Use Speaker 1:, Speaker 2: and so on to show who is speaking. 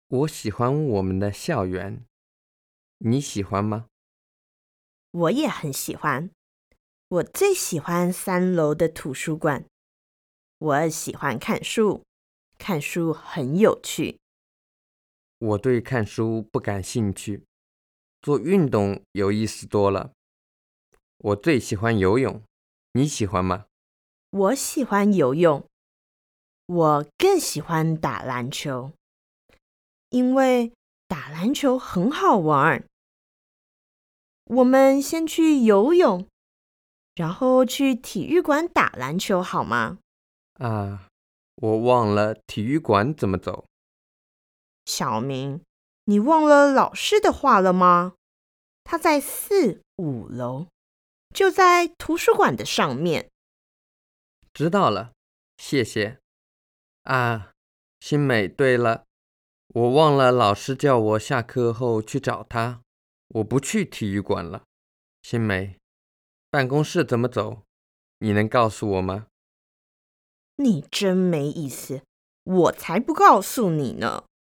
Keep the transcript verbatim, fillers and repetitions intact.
Speaker 1: 我喜欢我们的校园，你喜欢吗？
Speaker 2: 我也很喜欢。我最喜欢三楼的图书馆。我喜欢看书，看书很有趣。
Speaker 1: 我对看书不感兴趣，做运动有意思多了。我最喜欢游泳，你喜欢吗？
Speaker 2: 我喜欢游泳，我更喜欢打篮球，因为打篮球很好玩。我们先去游泳，然后去体育馆打篮球好吗？
Speaker 1: 啊，我忘了体育馆怎么走。
Speaker 2: 小明，你忘了老师的话了吗？他在四五楼，就在图书馆的上面。
Speaker 1: 知道了，谢谢。啊，新美，对了，我忘了老师叫我下课后去找他，我不去体育馆了。新美，办公室怎么走？你能告诉我吗？
Speaker 2: 你真没意思，我才不告诉你呢。